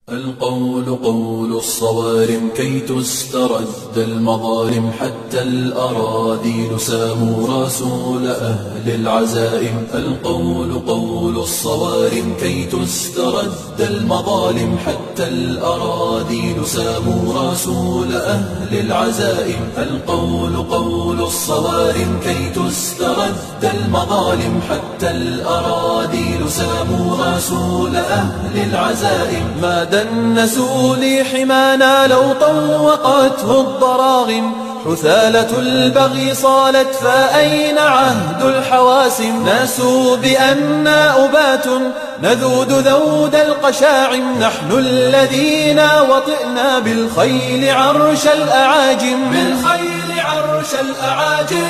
القول قول الصوارم كي تسترد المظالم، حتى الأراذيل ساموا رسول أهل العزائم. القول قول الصوارم كي تسترد المظالم، حتى الأراذيل ساموا رسول أهل العزائم. القول قول الصوارم كي تسترد المظالم، حتى الأراذيل ساموا رسول أهل العزائم. ما دنسوا لي حمانا لو طوقته الضراغم، حثالة البغي صالت فأين عهد الحواسم. ناسوا بأننا أبات نذود ذود القشاعم، نحن الذين وطئنا بالخيل عرش الأعاجم. بالخيل عرش الأعاجم.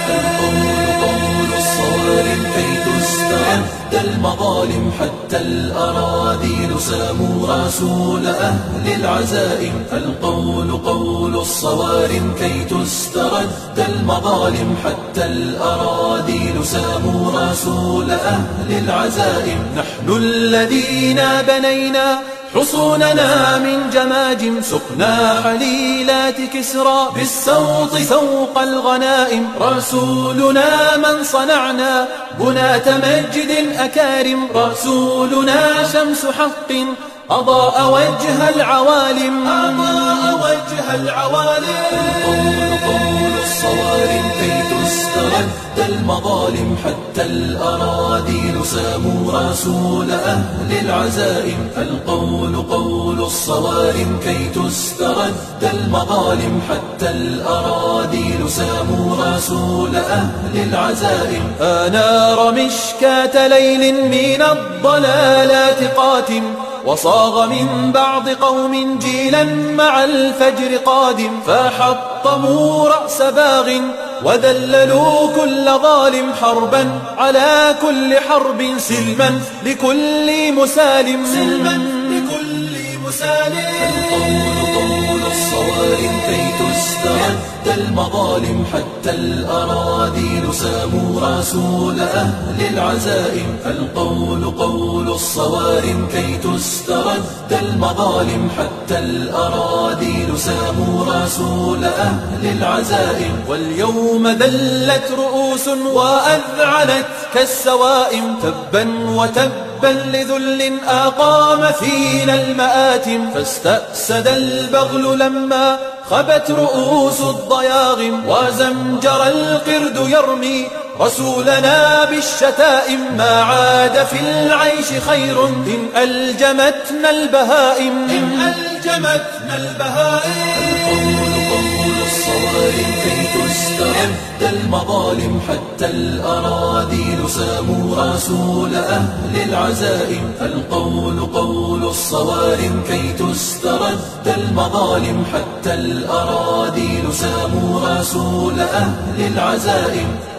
قول الصوارم كي تسترد المظالم، حتى الأراذيل ساموا رسول أهل العزائم. القول قول الصوارم كي تسترد المظالم، حتى الأراذيل ساموا رسول أهل العزائم. نحن الذين بنينا حصوننا من جماجم، سقنا حليلات كسرى بالسوط سوق الغنائم. رسولنا من صنعنا بناة مجد أكارم، رسولنا شمس حق أضاء وجه العوالم. أضاء وجه العوالم. قول الصوارم كي تسترد المظالم، حتى الأراذيل ساموا رسول أهل العزائم. القول قول الصوارم كي تسترد المظالم، حتى الأراذيل ساموا رسول أهل العزائم. أنار مشكاة ليل من الضلالات قاتم، وصاغ من بعض قوم جيلا مع الفجر قادم. فحطموا رأس باغ وذللوا كل ظالم، حربا على كل حرب سلما لكل مسالم. سلما لكل مسالم. قول الصوارم كي تسترد المظالم، حتى الأراذيل ساموا رسول أهل العزائم. القول قول الصوارم كي تسترد المظالم، حتى الأراذيل ساموا رسول أهل العزائم. واليوم ذلت رؤوس وأذعنت كالسوائم، تبا وتبا لذل أقام فينا المآتم. فاستأسد البغل لما خبت رؤوس الضياغم، وزمجر القرد يرمي رسولنا بالشتائم. ما عاد في العيش خير إن ألجمتنا البهائم. إن ألجمتنا البهائم. قول الصوارم كي تسترد المظالم، حتى الأراذيل ساموا رسول أهل العزائم. القول قول الصوارم كي تسترد المظالم، حتى الأراذيل ساموا رسول أهل العزائم.